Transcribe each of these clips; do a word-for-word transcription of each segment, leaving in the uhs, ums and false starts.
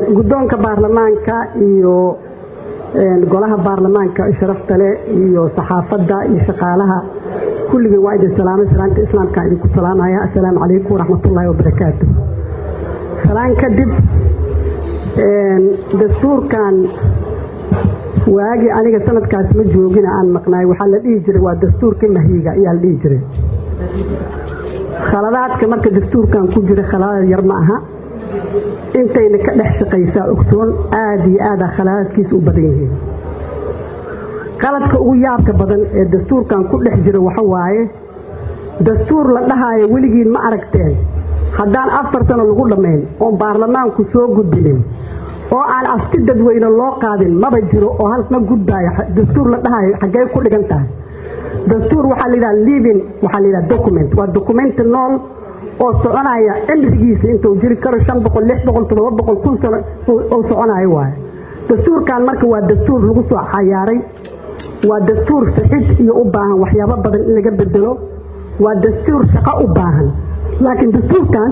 guddoonka baarlamaanka iyo golaha baarlamaanka sharafta leh iyo saxaafadda iyo shaqaalaha kulligii waa idin salaamay salaanta islaamka idinku salaamaya assalaamu calaykum waraxmatullaahi wabarakaatuh. salaan kadib dastuurkan waagi aniga sanadkaas ma joogina aan maqnaay waxaa la dhihi jiray waa dastuurkii mahiiga ayaa la dhihi jiray. khaladaadka marka dastuurkan ku jira khaladaad yar ma aha, intayna ka dhex shaqaysaa ogsoon aad iyo aad khaladaadkiisa u badan yihiin. qaladka ugu yaabka badan ee dastuurkan ku dhex jira waxa waaye dastuur la dhahayo weligiin ma aragteen haddaan afar sano lagu dhammayn oon baarlamaanku soo gudbinin oo aan afti dadweyne loo qaadin maba jiro oo halma gudbaayo dastuur la dhahayo xaggee ku dhigan tahay. dastuur waxaa la yidhaha living waxaa la yidhaha document waa document nool oo soconaya cimrigiisa intuu jiri karo shan boqol lix boqol toddoba boqol kun sano oo soconayo waaye. dastuurkan marka waa dastuur lagu soo xayaaray, waa dastuur saxid iyo u baahan waxyaabo badan in laga bedelo, waa dastuur shaqo u baahan. laakiin dastuurkan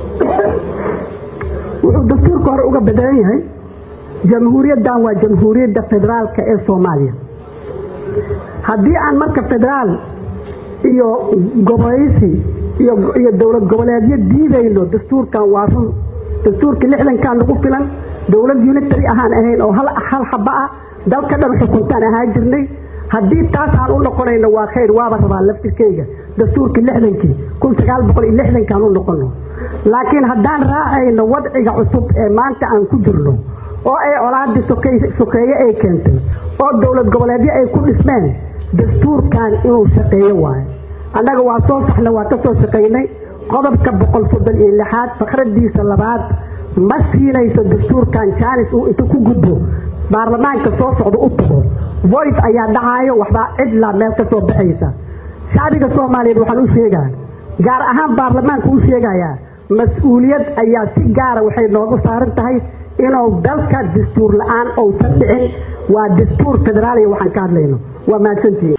wuxuu dastuurka hore uga bedelan yahay jamhuuriyaddan waa jamhuuriyadda federaalka ee Soomaaliya. haddii aan marka federaal iyo goboleysi iyo iyo dawlad goboleedyo diidayno dastuurkan waa run. dastuurkii lixdankan lagu filan dawlad unitary ahaan ahayn oo hal hal xaba ah dalka dhan xukuntaan ahaan jirnay. haddii taas aan u noqonayno waa khayr, waaba rabaa laftirkeyga dastuurkii lixdankii kun sagaal boqol iyo lixdankaan u noqono. laakiin haddaan raacayno wadciga cusub ee maanta aan ku jirno oo ay colaadii sokeeye ay keentay oo dawlad goboleedyo ay ku dhismeen, dastuurkan inuu shaqeeyo waaye. annaga waa soo saxna waa ka soo shaqaynay. qodobka boqol soddon iyo lixaad fakradiisa labaad ma siinayso dastuurkan jaanis uu inta ku gudbo baarlamaanka soo socda u tago voice ayaa dhacaayo, waxbaa cidla meel ka soo baxaysa. shacbiga Soomaaliyeed waxaan u sheegaa, gaar ahaan baarlamaanka u sheegayaa, mas-uuliyad ayaa si gaara waxay noogu saaran tahay inuu dalka dastuur la'aan uusan dhicin. waa dastuur federaal iyo waxaan ka hadlayno. waa mahadsantihiin.